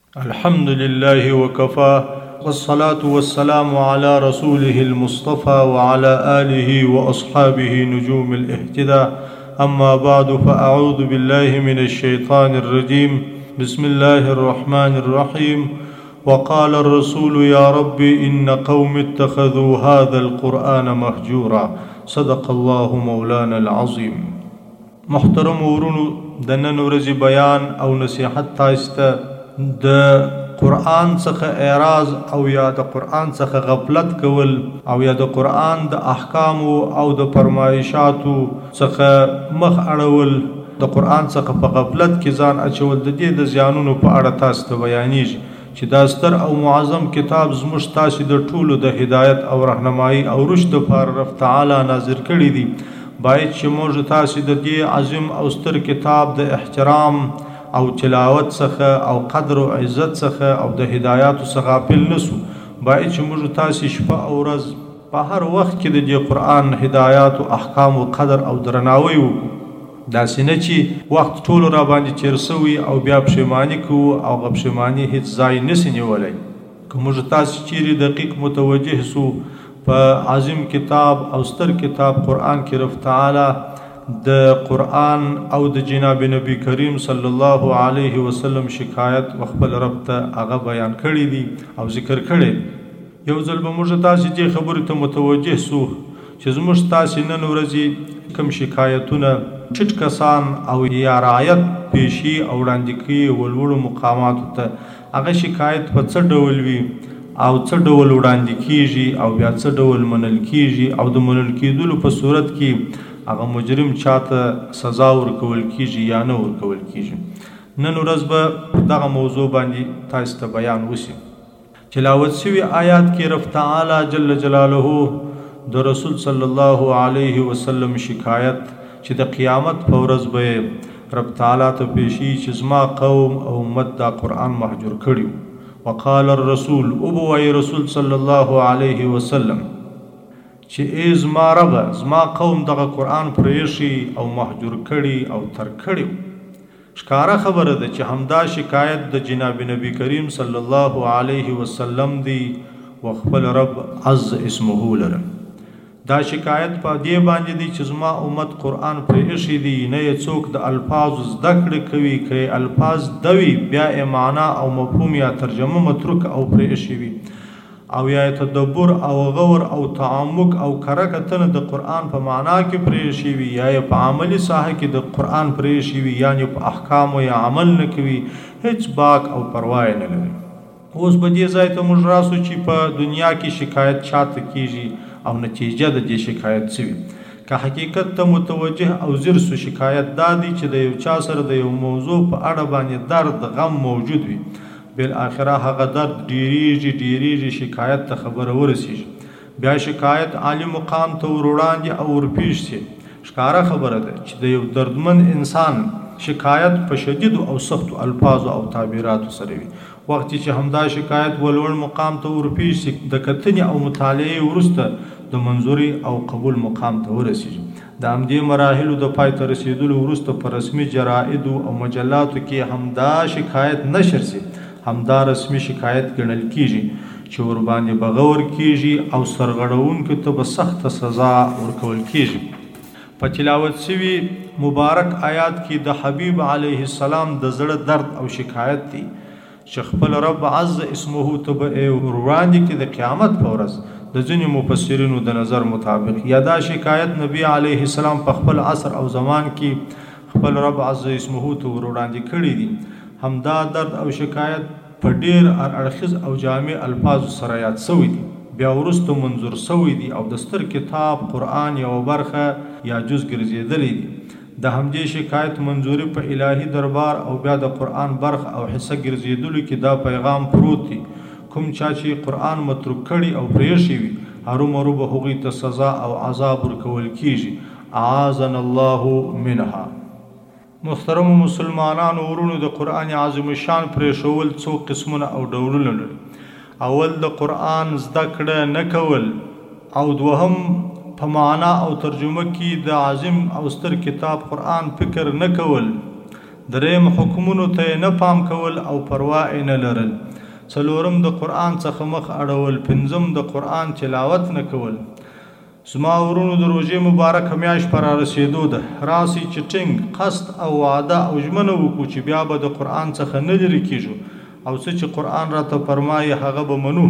الحمد لله وكفى والصلاة والسلام على رسوله المصطفى وعلى آله وأصحابه نجوم الاهتداء. أما بعد فأعوذ بالله من الشيطان الرجيم. بسم الله الرحمن الرحيم. وقال الرسول يا رب إن قوم اتخذوا هذا القرآن مهجورا. صدق الله مولانا العظيم. محترم ورونو دنن ورزي بيان أو نصيحت تاسته د قرآن څخه اعراض او یا د قرآن څخه غفلت کول او یا د قرآن د احکام او د فرمایشاتو څخه مخ اړول د قرآن څخه په غفلت کې ځان اچول د دې د زیانونو په اړه تاسو ته بیانېږي چې دا ستر او معظم کتاب زموږ تاسو د ټولو د هدایت او راهنمایي او رشد لپاره رب تعالی نازل کړی دی. باید چې موږ تاسو د دې عظیم او ستر کتاب د احترام او تلاوت څخه او قدر او عزت څخه او د هدایاتو څخه غافل نسو. باید چې موږ تاسو شپه او ورځ په هر وخت کې د دې قرآن هدایات او احکام او قدر او درناوی وکړو. داسې نه چې وخت ټول را باندې تیر سوی او بیا پښیماني کوو او غ پښیماني هیڅ ځای نشي نیولی. که موږ تاسو چیرې دقیق متوجه سو په عظیم کتاب او ستر کتاب قرآن کې رب تعالی د قرآن او د جناب نبی کریم صلی الله علیه وسلم شکایت خپل رب ته هغه بیان کړی دی او ذکر کړی. یو ځل به موږ تاسو دې خبرې ته متوجه سو چې زموږ تاسو نن ورځې کوم شکایتونه ټیټ کسان او یا رعایت پیشي او وړاندې کوي ولوړو مقاماتو ته، هغه شکایت په څه ډول وي او څه ډول وړاندې کیږي او بیا څه ډول منل کیږي او د منل کیدلو په صورت کې هغه مجرم چاته سزا ورکول کیږي یا نه ورکول کیږي. نن ورځ به دغه موضوع باندې تاسو ته بیان وشي. تلاوت شوی آیات کې رب تعالی جل جلاله د رسول صلی الله علیه وسلم شکایت چې د قیامت په ورځ به رب تعالی ته پیشي چې زما قوم او امت دا قرآن محجور کړي. وقال الرسول ابوی رسول صلی الله علیه وسلم چې ای زما رب زما قوم دغه قرآن پریشي او محجور کړي او تر کړي. ښکاره خبره ده چې همدا شکایت د جناب نبی کریم صلی الله علیه وسلم دی و خپل رب عز اسمه لره. دا شکایت په دې باندې دی چې زما امت قرآن پریشي دی، نه یې څوک د الفاظ زده کړې کوي، که الفاظ دوي بیا یې معنا او مفهوم یا ترجمه متروک او پریشي وي او یا تدبر او غور او تعمق او کره کتنه د قرآن په معنا کې پریشي وي یا په عملی ساحه کې د قرآن پریشي وي یعنی په احکام یا عمل نه کوي، هیڅ باک او پروا نه لري. اوس به دې ځای ته موږ راسو چې په دنیا کې شکایت چاته کیږي او نتیجه د دې شکایت څه وي. که حقیقت ته متوجه او زر سو شکایت دا دی چې د یو چا سره د یو موضوع په اړه باندې درد غم موجود وي، بالاخره هغه درد ډیریږي شکایت ته خبره ورسیږي، بیا شکایت عالی مقام ته وړاندې او ورپیش شي. ښکاره خبره ده چې د یو دردمن انسان شکایت په شدیدو او سختو الفاظو او تعبیراتو سره وي. وخت چې همدا شکایت ولوړ مقام ته ورپیش شي، د کتنې او مطالعې وروسته د منظوري او قبول مقام ته ورسیږي. د همدې مراحلو د پای ته رسیدلو وروسته په رسمي جرائدو او مجلاتو کې همدا شکایت نشر شي، همدا رسمي شکایت ګڼل کیږي چې ور باندې بغور کیږي او سرغړونکو ته به سخت سزا ورکول کیږي. په تلاوت شوی مبارک آیات کې د حبیب علیه السلام د زړه درد او شکایت دی چې خپل رب عز اسمه ته به وړاندې کې د قیامت په ورځ د ځینې مفسرینو د نظر مطابق یا دا شکایت نبی علیه السلام په خپل عصر او زمان کې خپل رب عز اسمه ته وړاندې کړی دي. همدا درد او شکایت په ډیر اړخیز او جامع الفاظ سره یاد شوی دي، بیا وروسته منظور شوی دي او د ستر کتاب قرآن یو برخه یا جز ګرځېدلی دي. د همدې شکایت منظوري په الهي دربار او بیا د قرآن برخه او حصه ګرځېدلو کې دا پیغام پروت دی. کوم چا چې قرآن متروک کړي او پریښی وي، هرومرو به هغوی ته سزا او عذاب ورکول کیږي. اعاذنا الله منها. محترم مسلمانانو ورونو، د قرآن عظیم شان پریښول څو قسمونه او ډولونه لري. اول د قرآن زده کړه نه کول او دوهم په معنا او ترجمه کې د عظیم او ستر کتاب قرآن فکر نه کول. دریم حکمونو ته نه پام کول او پروا نه لرل. څلورم د قرآن څخه مخ اړول. پنځم د قرآن تلاوت نه کول. زما ورونو د روژې مبارکه میاشت په رارسېدو ده. راسئ چې ټینګ قصد او وعده او ژمنه وکړو چې بیا به د قرآن څخه نه لرې کېږو او څه چې قرآن راته فرمایي هغه به منو.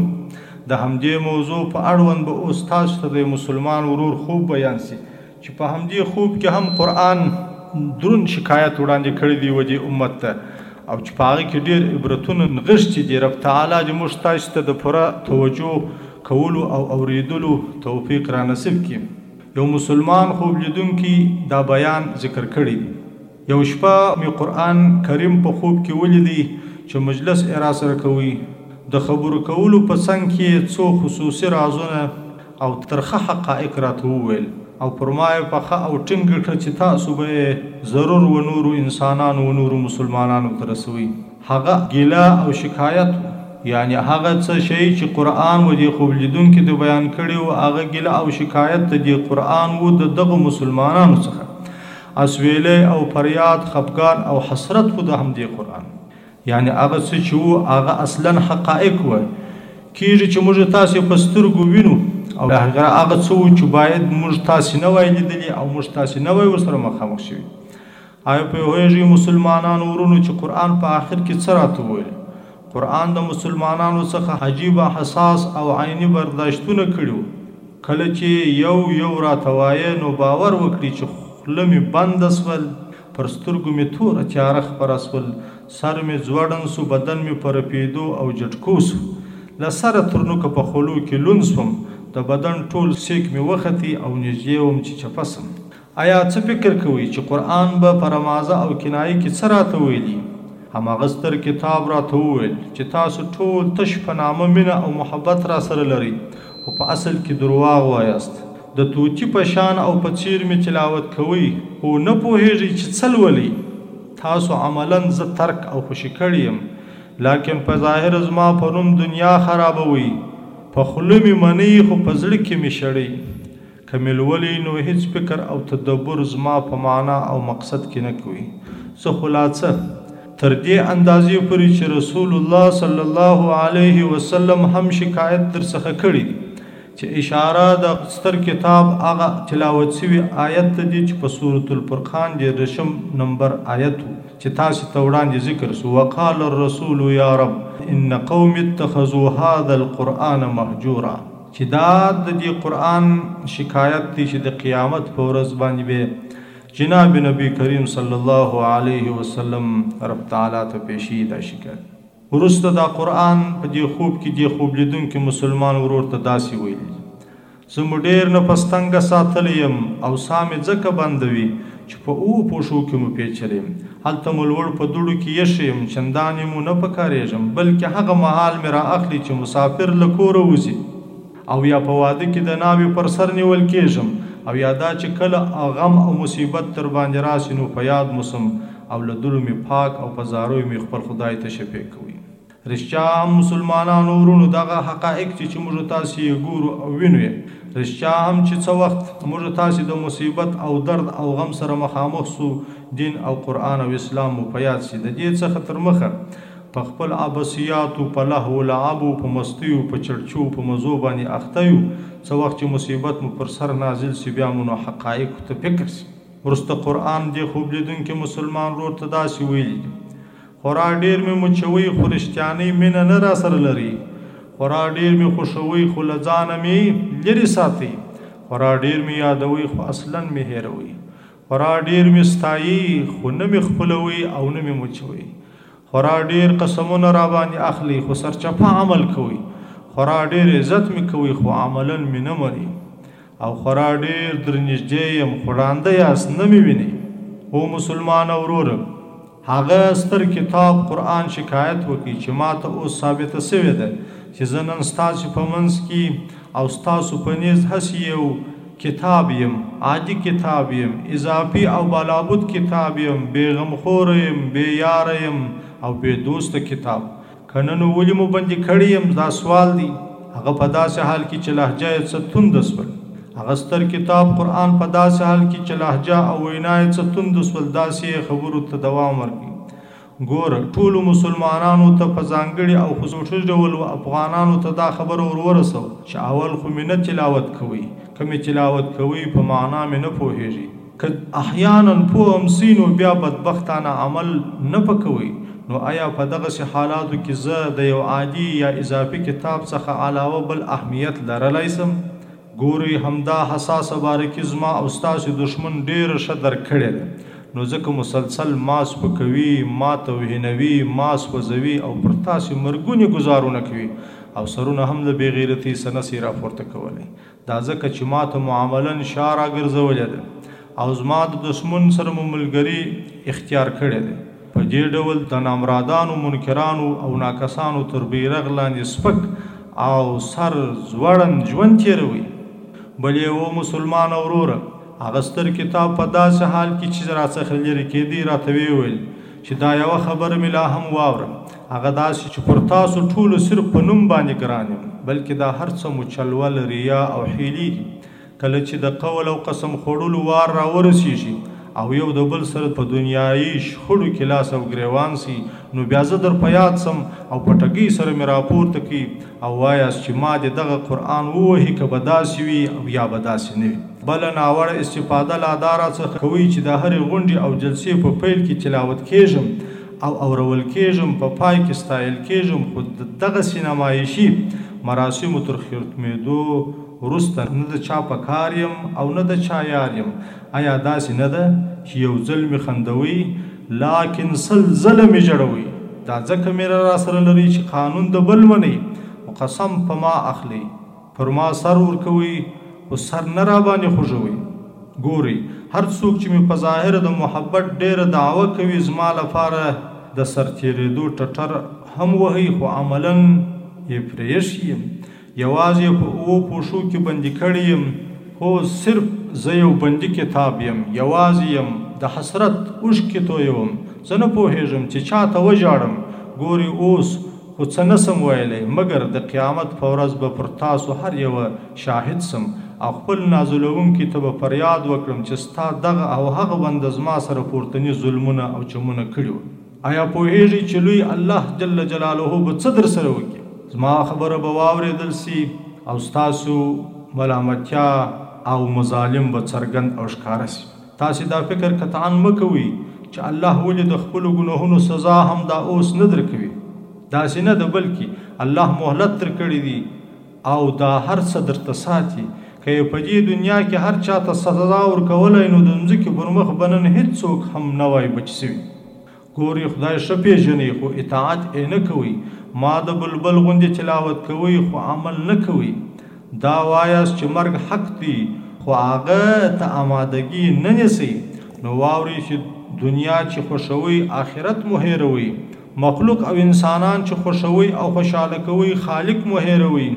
د همدې موضوع په اړوند به اوس تاسو ته د مسلمان ورور خوب بیان سي چې په همدې خوب کې هم قرآن درون شکایت وړاندې کړی دی ودې امت ته او چې په هغه کې ډېر عبرتونه نغښتي دي. رب تعالی دې موږ تاسو ته د پوره توجه کولو او اوریدلو توفیق را نصیب کړي. یو مسلمان خوب لیدونکي دا بیان ذکر کړی دی. یو شپه مې قرآن کریم په خوب کې ولیدی چې مجلس را سره کوي. د خبرو کولو په څنګ کې څو خصوصي رازونه او ترخه حقایق راته وویل او فرمایي پخه او ټینګ کړه چې تاسو به ضرور و نورو انسانانو و نورو مسلمانانو ته رسوي. هغه ګیله او شکایت یعنی هغه څه شی چې قرآن و دې خوب لیدونکي د بیان کړي و هغه ګیله او شکایت د دې قرآن و د دغه مسلمانانو څخه اسویلې او فریاد خفګان او حسرت و د همدې قرآن. یعنی هغه څه چې و هغه اصلا حقایق و کېږي چې موږ تاسې په سترګو وینو او هغه څه و چې باید موږ تاسې نه وای لیدلي او موږ تاسې نه وای ورسره مخامخ شوي. آیا پوهېږئ مسلمانانو ورونو چې قرآن په آخر کې څه راته وویل؟ قرآن د مسلمانانو څخه عجیبه حساس او عیني برداشتونه کړي. کله چې یو راته وایه نو باور وکړي چې خوله مې بنده سول، پر سترګو مې توره تیاره خپره سول، سر مې ځوړن سو، بدن مې په رپېدو او جټکو سو، له سره تر نوکه په خولو کې لوند سوم، د بدن ټول سیک مې وختي او نږدې وم چې چپه سم. آیا څه فکر کوئ چې قرآن به په رمازه او کنایه کې څه راته ویلي؟ هماغه ستر کتاب راته وویل چې تاسو ټول تش په نامه مینه او محبت را سره لرئ خو په اصل کې درواغ وایاست. د توتی په شان او په څیر مې تلاوت کوئ خو نه پوهېږئ چې څه لولئ. تاسو عملا زه ترک او خوشي کړی یم لیکن په ظاهر زما په نوم دنیا خرابوئ. په خوله مې منئ خو په زړه کې مې شړئ. که مې لولئ نو هیڅ فکر او تدبر زما په معنا او مقصد کې نه کوئ. زه خو لا څه تر دې اندازې پورې چې رسول الله صلی الله علیه وسلم هم شکایت در څخه کړی چې اشاره د ستر کتاب هغه تلاوت شوي آیت ته دی چې په سورة الفرقان 10 نمبر آیت چې تاسو ته وړاندې ذکر سو. وقال الرسول یا رب ان قوم اتخذوا هذا القرآن مهجورا، چې دا د دې قرآن شکایت دی چې د قیامت په ورځ باندې به جناب نبی کریم صلی الله علیه وسلم رب تعالی ته پیشي دا شکایت. وروسته دا قرآن په دې خوب کې دې خوب لیدونکي مسلمان ورور ته داسې ویلي زه مو ډېر نه په ستنګه ساتلی یم او سا مې ځکه بندوي چې په پوښو کې مو پیچلی یم، هلته مو لوړ په دوړو کې یښی یم، چندانې مو نه پکارېږم، بلکې هغه مهال مې را اخلي چې مسافر له کوره وځي او یا په واده کې د ناوې پر سر نیول کېږم او یا دا چې کله غم او مصیبت تر باندې راسي نو په یاد موسم او له دلو مې پاک او په زاروی مې خپل خدای ته شفیع کوي. رښتیا هم مسلمانانو ورونو دغه حقایق چې موږ تاسې یې ګورو او وینو یې، رښتیا هم چې څه وخت موږ تاسې د مصیبت او درد او غم سره مخامخ سو، دین او قرآن او اسلام مو په یاد سي. د دې څخه تر مخه په خپل عباسیاتو په لهو لعبو په مستیو په چړچو په مزو باندې اخته یو، څه وخت چې مصیبت مو پر سر نازل سي بیا مو نو حقایقو ته فکر سي. وروسته قرآن دې خوب لیدونکي مسلمان ورور ته داسې ویلي خورا ډېر مې مچوئ خو رښتیانۍ مینه نه را سره لري، خورا ډېر مې خوښوئ خو له ځانه مې لرې ساتئ، خورا ډېر مې یادوئ خو اصلا مې هېروئ، خورا ډېر مې ستایئ خو نه مې خپلوئ او نه مې مچوئ، خورا ډېر قسمونه را باندې اخلئ خو سرچپه عمل کوئ، خورا ډېر عزت مې کوئ خو عملا مې نه منئ، او خورا ډېر در نږدې یم خو ړانده یاست نه مې وینئ. او مسلمانه وروره هغه ستر کتاب قرآن شکایت وکړي چې ما ته اوس ثابته سوې ده چې زه نن ستاسو په منځ کې او ستاسو په نیز هسې یو کتاب یم، عادي کتاب یم، اضافي او بالابود کتاب یم، بې غمخوره یم، بې یاره یم او بې دوسته کتاب. که نن ولې مو بندي کړی یم دا سوال دی. هغه په داسې حال کې چې لهجه یې څه تونده سول، هغه ستر کتاب قرآن په داسې حال کې چې لهجه او وینا یې څه توند سول، داسې خبرو ته دوام ورکړي. ګوره ټولو مسلمانانو ته په ځانګړي او خصوصي ډول افغانانو ته دا خبر ورسو چې اول خو مې نه تلاوت کوئ، که مې تلاوت کوئ په معنا مې نه پوهېږي، که احیانا پوه هم سي نو بیا بدبختانه عمل نه پکوئ. نو آیا په دغسې حالاتو کې زه د یو عادي یا اضافي کتاب څخه علاوه بل اهمیت لرلی سم؟ ګورئ همدا حساسه بارکي زما او ستاسو دشمن ډېره ښه درک کړې ده، نو ځکه مسلسل ما سپکوي، ما توهینوي، ما سوځوي او پر تاسو مرګونې ګزارونه کوي او سرونه هم د بېغیرتۍ څه نسي راپورته کولی. دا ځکه چې ما ته معاملا شا راګرځولې ده او زما د دشمن سره مو ملګري اختیار کړی دی. په دې ډول د نامرادانو، منکرانو او ناکسانو تر بیرغ لاندې سپک او سر ځوړند ژوند تېروي. بل یو مسلمان وروره هغه ستر کتاب په داسې حال کې چې راڅخه لرې کېدی راته ویل چې دا یوه خبره مې لا هم واوره، هغه داسې چې پر تاسو ټولو صرف په نوم باندې ګران یم، بلکې دا هر څه مو چلول، ریا او حیلې دي. کله چې د قول او قسم خوړلو وار راورسېږي او یو د بل سره په دنیایي شخړو کې لاس او ګریوان سي، نو بیا زه در په یاد سم او په ټګۍ سره مې راپورته کړي او وایاست چې ما دې دغه قرآن ووهي که به داسې وي او یا به داسې نه وي. بله ناوړه استفاده لا دا راڅخه کوئ چې د هرې غونډې او جلسې په پیل کې تلاوت کېږم او اورول کېږم، په پای کې ستایل کېږم، خو د دغسې نمایشي مراسمو تر ختمېدو وروسته نه د چا په کار یم او نه د چا یار یم. آیا داسې نه ده چې یو ځل مې خندوئ لاکن سل ځله مې ژړوئ؟ دا ځکه مې را سره لري چې قانون د بل منئ او قسم په ما اخلئ، پر ما سر ورکوئ خو سر نه را باندې خوږوئ. ګورئ هر څوک چې مې په ظاهره د محبت ډېره دعوه کوي زما لپاره د سر تېرېدو ټټر هم وهي، خو عملا یې پرېښي یم. یوازې په اوو پوښو کې بندي کړی یم، هو صرف زه یو بندي کتاب یم، یوازې یم، د حسرت اوښکې تویوم، زه نه پوهېږم چې چا ته وژاړم. ګورئ اوس خو څه نسم ویلی، مګر د قیامت په ورځ به پر تاسو هر یوه شاهد سم او خپل نازلوونکي ته به فریاد وکړم چې ستا دغه او هغه بنده زما سره پورتني ظلمونه او چمونه کړي وو. آیا پوهېږئ چې لوی الله جل جلاله به څه در سره وکړي؟ زما خبره به واورېدل سي او ستاسو ملامتیا او مظالم به څرګند او ښکاره سي. تاسې دا فکر قطعا مه کوئ چې الله ولې د خپلو ګناهونو سزا هم دا اوس نه درکوي. داسې نه ده، بلکې الله مهلت درکړی دی او دا هر څه درته ساتي. که یې په دې دنیا کې هر چا ته سزا ورکولی نو د مځکې پر مخ به نن هېڅوک هم نه وای بچ سوي. ګورئ خدای ښه پېژنئ خو اطاعت یې نه کوئ. ما د بلبل غوندې تلاوت کوئ خو عمل نه کوئ. دا وایاست چې مرګ حق دی خو هغه ته آمادګي نه نیسئ. نو واورئ چې دنیا چې خوښوئ آخرت مو هېروئ، مخلوق او انسانان چې خوښوئ او خوشحاله کوئ خالق مو هېروئ.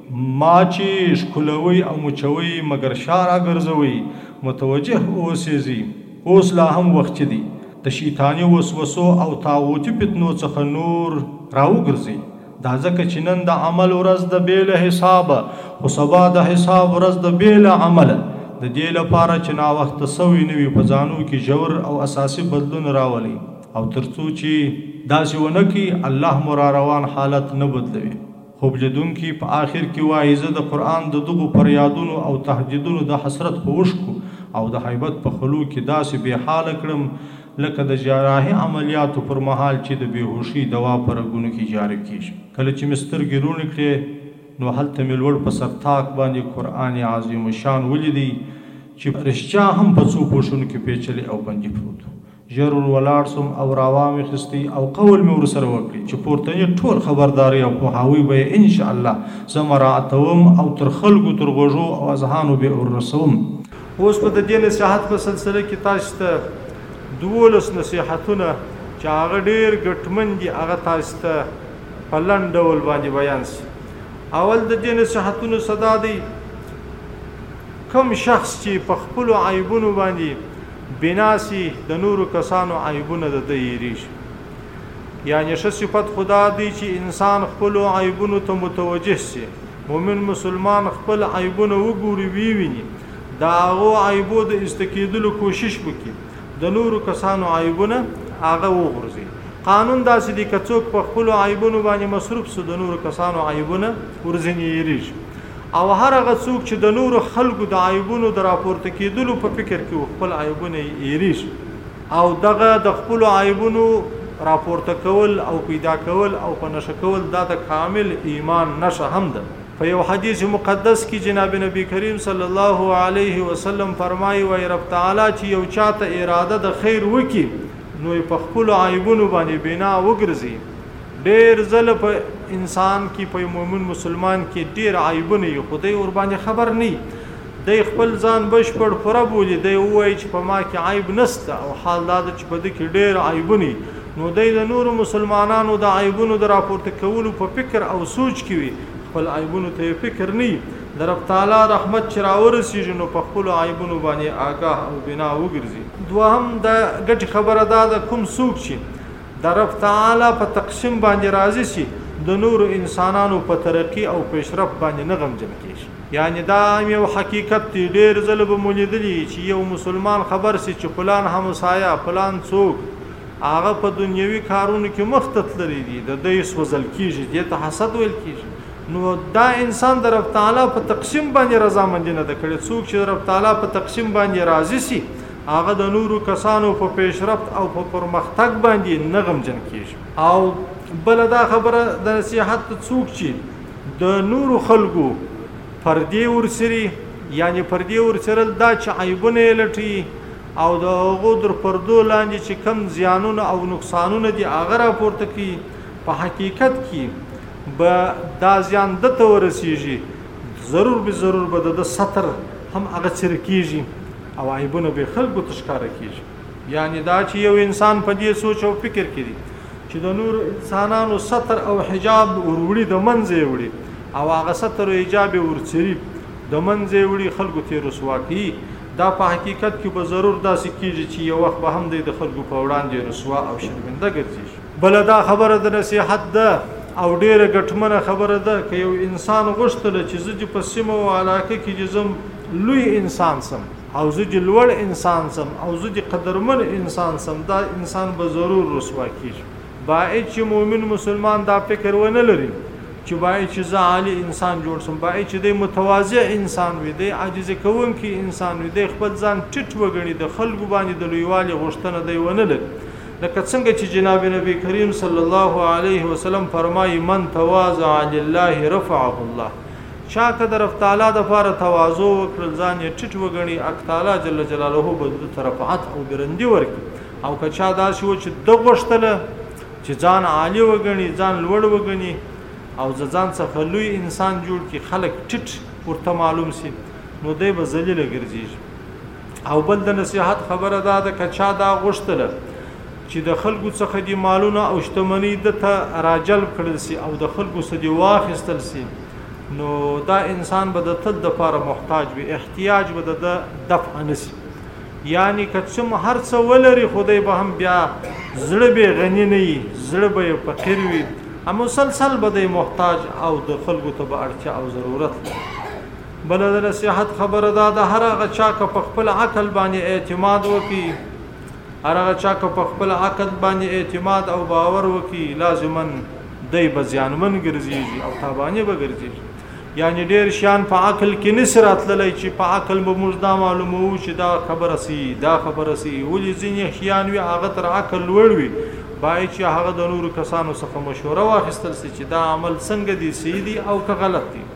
ما چې ښکلوئ او مچوئ مګر شا راګرځوئ. متوجه اوسېږئ اوس لا هم وخت دی د شیطاني وسوسو او طاغوتي فتنو څخه نور راوګرځئ. دا ځکه چې نن د عمل ورځ د بې له حسابه، خو سبا د حساب ورځ د بې له عمله. د دې لپاره چې ناوخته سوي نه وي په ځانو کې ژور او اساسي بدلون راولئ او تر څو چې داسې ونه کړي الله مو را روان حالت نه بدلوي. خوب لیدونکي په آخر کې وایي زه د قرآن د دغو فریادونو او تهدیدونو د حسرت په اوښکو او د هیبت په خلو کې داسې بې حاله کړم لکه د جراحي عملیاتو پر مهال چې د بېهوشۍ دوا په رګونو کې جاري کېږي. کله چې مې سترګې روڼې کړې نو هلته مې لوړ په سرتاک باندې قرآن عظیم الشان ولیدی چې رښتیا هم په څو پوښونو کې پیچلی او بندي پروت. ژر ور ولاړ سوم او راوا مې اخیستی او قول مې ورسره وکړي چې پورتني ټول خبرداری او پوهاوی به یې انشاءالله زه مراعاتوم او تر خلکو تر غوږو او اذهانو به ورسوم. اوس په د دې نصیحت په سلسله کې تاسو ته 12 نصیحتونه چې هغه ډېر ګټمن دي هغه تاسو ته په لنډ ډول باندې بیان سي. اول د دې نصیحتونو صدا دی کوم شخص چې په خپلو عیبونو باندې بناسي د نورو کسانو عیبونه د ده هېرېږي. یعنې ښه صفت خدا دی چې انسان خپلو عیبونو ته متوجه سي. مؤمن مسلمان خپل عیبونه وګوري ویویني د هغو عیبو د ایسته کېدلو کوشش وکړي، د نورو کسانو عیبونه هغه وغورځي. قانون داسې دی که څوک په خپلو عیبونو باندې مصروف سو د نورو کسانو عیبونه ورځنې یېرېږي او هر هغه څوک چې د نورو خلکو د عیبونو د راپورته کېدلو په فکر کې خپل عیبونه یېرېږي او دغه د خپلو عیبونو راپورته کول او پیدا کول او په نشه کول دا د کامل ایمان نشه هم ده. په یو حدیث مقدس کې جناب نبی کریم صلی الله علیه وسلم فرمایي وای رب تعالی چې یو چاته اراده د خیر وکي نو په خپل عیبونو باندې بنا وګرځي. ډېر ځله په انسان کې په مؤمن مسلمان کې ډېر عیبونه یو خدای ور باندې خبر نه دی خپل ځان بشپړ پوره بولي دی وایي چې په ما کې عیب نشته او حال دا چې په دې کې ډېر عیبونه نو دی د نورو مسلمانانو د عیبونو د راپورته کولو په فکر او سوچ کې وي خپل عیبونو ته فکر نه د رب تعالی رحمت چې راورسیږي نو په خپل عیبونو باندې آگاه او بنا وګرځي. دوهم د ګټ خبره دا د کوم څوک چې د رب تعالی په تقسیم باندې راضي شي د نورو انسانانو په ترقی او پیشرفت باندې نه غمجن کیږي. یعنی دا یو حقیقت دی ډېر ځله به مو لیدلی چې یو مسلمان خبر سي چې فلان همسایه فلان څوک هغه په دنیوي کارونو کې مخته تللی دي د دې سوځل کیږي دې ته حسد ویل کیږي. نو دا انسان د رب تعالی په تقسیم باندې رضامندي نه ده کړې. څوک چې د رب تعالی په تقسیم باندې راضي سي هغه د نورو کسانو په پیشرفت او په پرمختګ باندې نه غمجن کیږي. او بل دا خبره د نصیحت څوک چې د نورو خلکو پردې ورسري یعنی پردې ورسرل دا چې عیبونه لټي او د هغو در پردو لاندې چې کم زیانونه او نقصانونه دي هغه راپورته کوي په حقیقت کې به دا زیان دته ورسیږي ضرور به ضرور به د ستر هم هغه چیرې کیږي او عیبونه به خلکو ته ښکاره کیږي. یعنی دا چې یو انسان په دې سوچ او فکر کړي چې د نور انسانانو ستر او حجاب وروړي د منځه وړي او هغه ستر او حجاب ورچري د منځه وړي خلکو ته رسوا کوي دا په حقیقت کې به ضرور داسې کیږي چې یو وخت به هم د خلکو په وړاندې رسوا او شرمنده ګرځي. بل دا خبره د نصیحت ده او ډېره ګټمنه خبره ده که یو انسان غوښتله چې زه چې په سیمه او علاقه کې چې زم لوی انسان سم او زه چې لوړ انسان سم او زه چې قدرمن انسان سم دا انسان به ضرور رسوا کیږي. باید چې مؤمن مسلمان دا فکر ونه لري چې باید چې زه عالی انسان جوړ سم باید چې دی متواضع انسان وي دی عاجزي کوونکی انسان وي دی خپل ځان ټیټ وګڼي د خلکو باندې د لویوالي غوښتنه دی ونه لري. لکه څنګه چې جناب نبی کریم صلی الله علیه وسلم فرمایي من تواضع لله رفعه الله. چا که د رب تعالی د پاره تواضع وکړل ځان یې ټیټ وګڼي الله تعالی جل جلاله به د رفعت او ګرندي ورکړي. او که چا داسې و چې د غوښتله چې ځان عالی وګڼي ځان لوړ وګڼي او ځان څخه لوی انسان جوړ کړي خلک ټیټ ورته معلوم سي نو دی به ذلیله ګرځي. او بل د نصیحت خبره دا ده که چا دا غوښتله چې د خلکو څخه دی مالونه او شتمنۍ دته راجلب کړل سي او د خلکو څخه دی واخیستل سي نو دا انسان به د تل دپاره محتاج وي احتیاج به د دفع نسي. یعنی که څوم هر څه ولري خدای به هم بیا زړه به غني نه وي زړه به فقیر وي مسلسل به دی محتاج او د خلکو ته به اړتیا او ضرورت. بل د نصیحت خبره دا د هر هغه چا که په خپل عقل باندې اعتماد وکړي هر هغه چا که په خپل عقل باندې اعتماد او باور وکړي لازما دی به زیانمن ګرځېږي او تاواني به ګرځېږي. یعنی ډېر شیان په عقل کې نسي راتللی چې په عقل به موږ دا معلوموو چې دا خبره سي دا خبره سي ولې ځینې شیان وي هغه تر عقل لوړ وي باید چې هغه د نورو کسانو څخه مشوره واخیستل سي چې دا عمل څنګه دی صحیح دی او که غلط دی.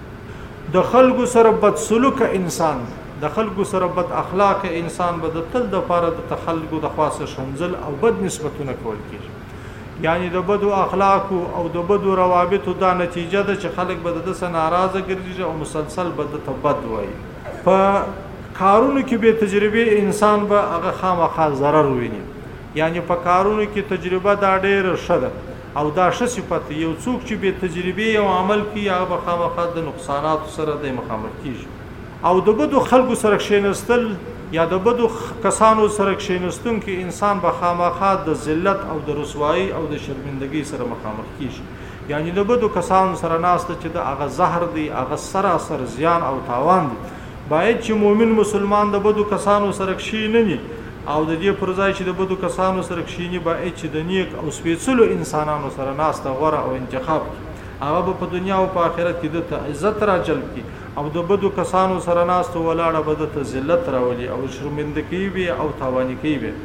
د خلکو سره بد سلوک انسان د خلکو سره بد اخلاق انسان به د تل دپاره د خلکو د خواصه شنځل او بد نسبتونه کول کېږي. یعنی د بدو اخلاقو او د بدو روابطو دا نتیجه ده چې خلک به د ده څه ناراضه ګرځي او مسلسل به د ته بد وایي. په کارونو کې بې تجربې انسان به هغه خامخا ضرر ویني. یعنی په کارونو کې تجربه دا ډېره ښه ده او دا ښه صفت یو څوک چې بې تجربې یو عمل کوي هغه به خامخا د نقصاناتو سره دی مخامخ کېږي. او د بدو خلکو سره کښېنستل یا د بدو کسانو سره کښېنستونکي انسان به خامخا د ذلت او د رسوایي او د شرمندګۍ سره مخامخ کېږي. یعنی د بدو کسانو سره ناسته چې د هغه زهر دی هغه سراسر زیان او تاوان دی. باید چې مؤمن مسلمان د بدو کسانو سره کښېنني او د دې پر ځای چې د بدو کسانو سره کښیني باید چې د نیک او سپېڅلو انسانانو سره ناسته غوره او انتخاب هغه به په دنیا او په آخرت کې دته عزت را جلب کړي او د بدو کسانو سره ناسته ولاړه به دته ذلت راولي او شرمندګي وي او تاواني کوي وي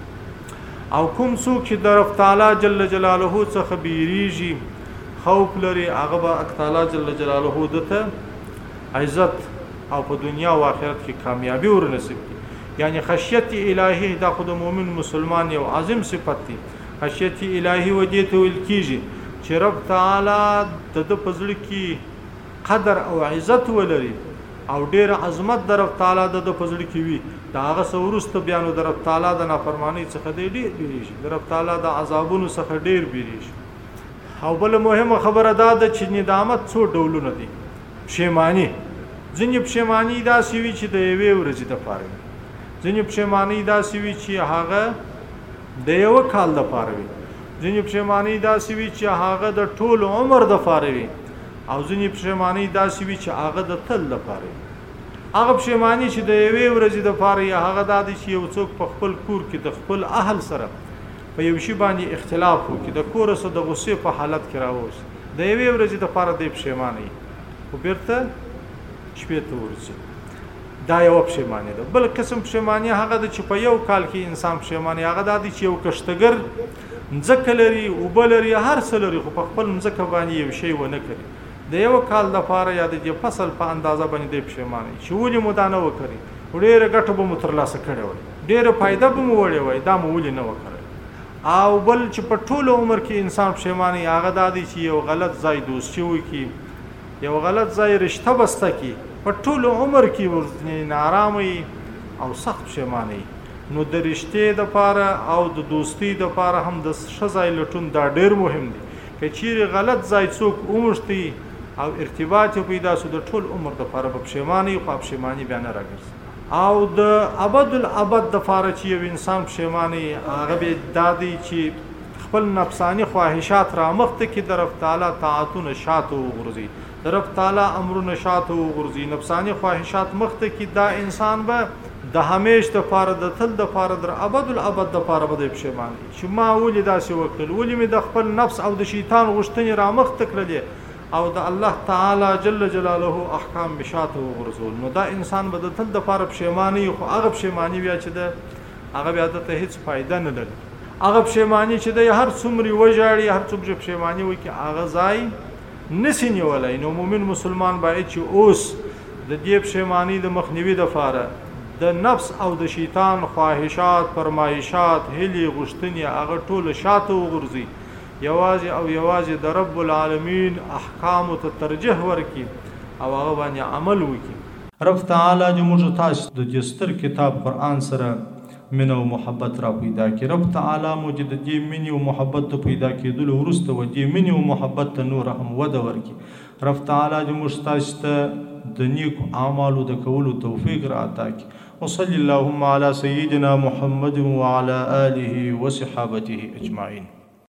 او کوم څوک چې د رب تعالی جل جلاله څخه بیریږي خوف لري هغه به تعالی جل جلاله دته عزت او په دنیا او آخرت کې کامیابی ورنصیب کړي یعنی خشیت الهی دا خود مؤمن مسلمان یو عظیم صفت دی خشیت الهی ودې ته ویل کیږي چې رب تعالی د پزړه کې قدر او عزت ولري او ډیر عظمت در رب تعالی د پزړه کې وي دا هغه سورست بیانو در رب تعالی د نافرمانی څخه ډیر بیریږي در رب تعالی د عذابونو څخه ډیر بیریږي او بل مهمه خبره ده چې ندامت څو ډولونه دي پښیمانی ځینې پښیمانی داسې وي چې د یوې ورځې دپاره وي ځینې پښیمانی داسې وي چې هغه د یوه کال دپاره وي ځینې پښیمانی داسې وي چې هغه د ټول عمر دپاره وي او ځینې پښیمانی داسې وي چې هغه د تل دپاره وي هغه پښیمانی چې د یوې ورځې دپاره وي هغه دا دی چې یو څوک په خپل کور کې د خپل اهل سره په یو شي باندې اختلاف وکړي د کور سره د غصې په حالت کې راووځي د یوې ورځې دپاره دی پښیمانی خو بیرته شپې ته ورځي دا یوه پښیماني ده بل قسم پښیماني هغه ده چې په یو کال کې انسان پښیماني هغه دا دی چې یو کښتګر مځکه لري اوبه لري هر څه لري خو په خپل مځکه باندې یو شی ونه کړي د یو کال دپاره یا د فصل په اندازه باندې دی پښیماني چې ولې مو دا نه وکړي ډېره ګټه به مو ترلاسه کړې وای ډېره فایده به مو وړې وای دا مو ولې نه وکړی او بل چې په ټول عمر کې انسان پښیماني هغه دا دی چې یو غلط ځای دوستي وکړي یو غلط ځای رشته بسته کړي په ټول عمر کې ورځنی نارامي او سخت پښیماني نو د رشتې دپاره او د دوستۍ دپاره هم د ښه ځای لټون دا ډېر مهم دی که چیرې غلط ځای څوک وموښتي او ارتباط یې پیدا سو د ټول عمر دپاره به پښیماني خو پښیماني بیا نه راګرځي او د ابد الابد دپاره چې یو انسان پښیماني هغه به دا دی چې خپل نفساني خواهشات رامخته کړي د رب تعالی طاعتونه شاته وغورځي د رب تعالی امرونه شاته وغورځي نفساني خواهشات مخته کړي دا انسان به د همیش دپاره د تل دپاره در ابد الابد دپاره به دی پښیماني چې ما ولې داسې وکړل ولې مې د خپل نفس او د شیطان غوښتنې رامخته کړلې او د الله تعالی جل جلاله احکام بشاته وغورځول نو دا انسان به د تل دپاره پښیماني خو هغه پښیماني بیا چې ده هغه بیا دته هیڅ فایده نه لري هغه پښیماني چې دی هر څومره وژاړي هر څوک چې پښیماني وکړي هغه ځای نسی نیولی نو مومن مسلمان باید چې اوس د دې پښیماني د مخنیوي دپاره د نفس او د شیطان خواهشات فرمایشات هیلې غوښتنې هغه ټوله شاته وغورځي یوازې او یوازې د رب العالمین احکامو ته ترجیح ورکړي او هغه باندې عمل وکړي رب تعالی دې موږ تاسو د دې ستر کتاب قرآن سره مینه او محبت را پیدا کړي رب تعالی مو د دې مینې او محبت د پیدا کېدلو وروسته و دې مینې او محبت ته نور هم وده ورکړي رب تعالی دې موږ تاسو ته د نیکو اعمالو د کولو توفیق را عطا کړي وصلی اللهم علی سیدنا محمد وعلى آله وصحابته اجمعین